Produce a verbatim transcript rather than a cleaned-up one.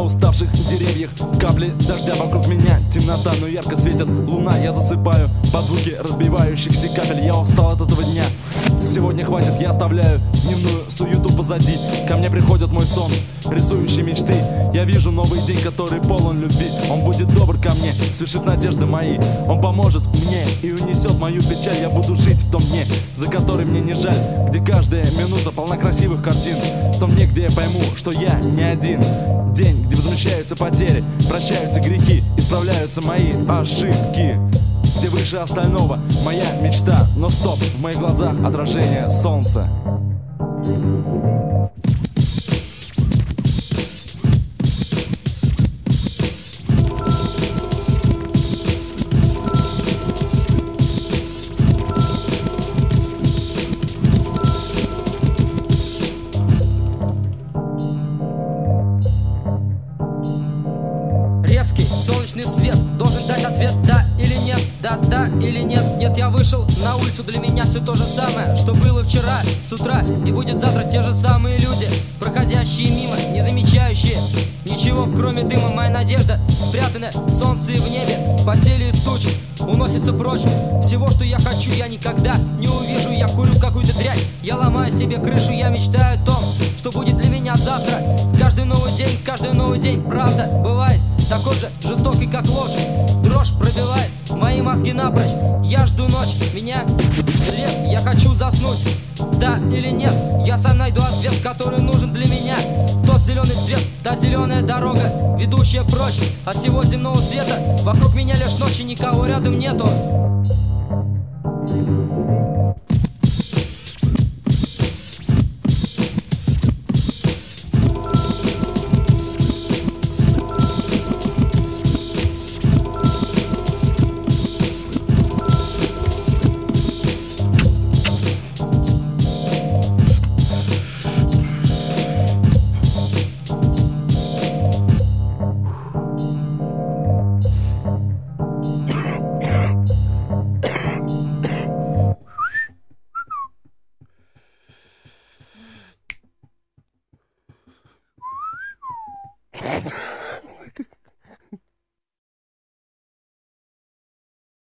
на уставших деревьях. Капли дождя вокруг меня, темнота, но ярко светит луна. Я засыпаю под звуки разбивающихся капель. Я устал от этого дня, сегодня хватит, я оставляю дневную суету позади. Ко мне приходит мой сон, рисующий мечты. Я вижу новый день, который полон любви. Он будет добр ко мне, свершит надежды мои. Он поможет мне и унесет мою печаль. Я буду жить в том дне, за который мне не жаль, где каждая минута полна красивых картин. В том дне, где я пойму, что я не один. День, где возмещаются потери, прощаются грехи, исправляются мои ошибки. Где выше остального моя мечта. Но стоп, в моих глазах отражение солнца. Резкий солнечный свет должен дать ответ, да или нет, да, да или нет. Нет, я вышел на улицу, для меня все то же самое, что было вчера, с утра, и будет завтра. Те же самые люди, проходящие мимо, не замечающие ничего, кроме дыма. Моя надежда спрятана в солнце и в небе, в постели из туч уносится прочь. Всего, что я хочу, я никогда не увижу. Я курю какую-то дрянь, я ломаю себе крышу. Я мечтаю о том, что будет для меня завтра. Каждый новый день, каждый новый день, правда, бывает такой же жестокий, как ложь. Дрожь пробивает мои мозги напрочь. Я жду ночь, меня свет, я хочу заснуть. Да или нет, я сам найду ответ, который нужен для меня. Тот зеленый цвет, та зеленая дорога, ведущая прочь от всего земного света. Вокруг меня лишь ночи, никого рядом нету. What?